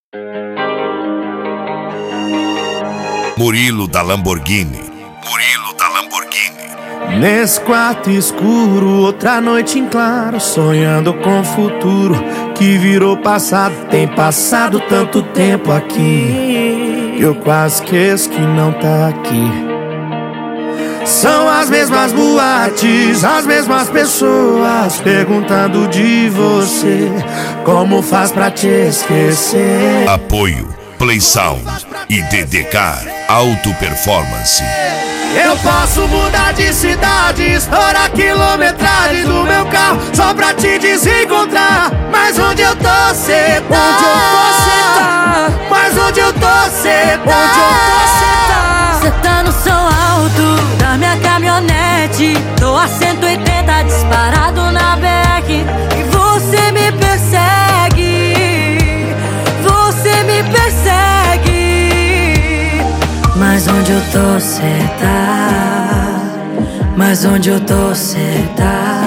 Murilo da Lamborghini. Murilo da Lamborghini. Nesse quarto escuro, outra noite em claro, sonhando com o futuro que virou passado. Tem passado tanto tempo aqui, eu quase esqueço que não tá aqui. São as mesmas boates, as mesmas pessoas perguntando de você, como faz pra te esquecer. Apoio Play Sound e DDK Auto Performance. Eu posso mudar de cidade, estourar a quilometragem do meu carro só pra te desencontrar. Mas onde eu tô, cê tá? Onde eu tô, cê tá? Mas onde eu tô, cê tá? Onde eu tô, cê tá? Cê tá no som alto da minha caminhonete, tô a 180 disparado na BR e você me persegue, você me persegue. Mas onde eu tô, cê tá? Mas onde eu tô, cê tá?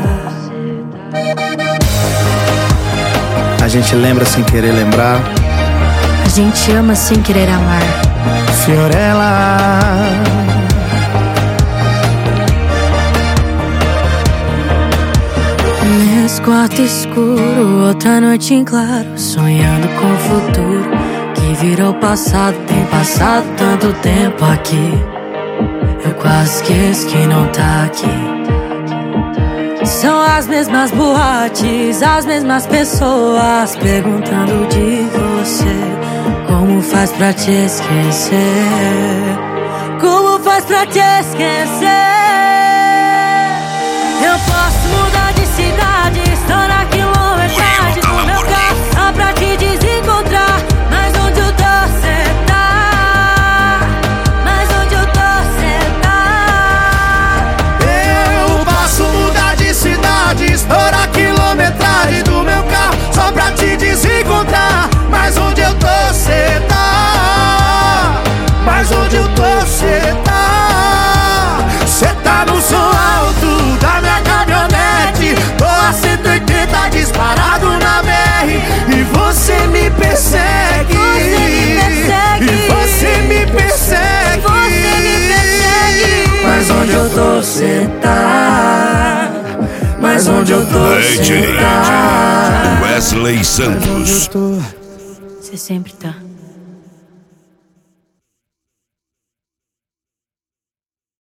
A gente lembra sem querer lembrar, A gente ama sem querer amar. Fiorella. Nesse quarto escuro, outra noite em claro, sonhando com o futuro que virou passado. Tem passado tanto tempo aqui, eu quase esqueço que não tá aqui. São as mesmas boates, as mesmas pessoas perguntando de você, como faz pra te esquecer? Como faz pra te esquecer? Eu posso mudar de cidade, estourar a quilometragem do meu carro só pra te desencontrar. Mas onde eu tô, cê tá? Mas onde eu tô, cê tá? Eu posso mudar de cidade, estourar a quilometragem do meu carro só pra te desencontrar. Mas onde eu tô, cê tá? Mas onde eu tô, cê tá? Cê tá no som alto da minha caminhonete, tô a 180 disparado na BR e você me persegue. E você me persegue. Mas onde eu tô, cê tá? Mas onde eu tô, cê tá? Wesley Santos. Você sempre tá.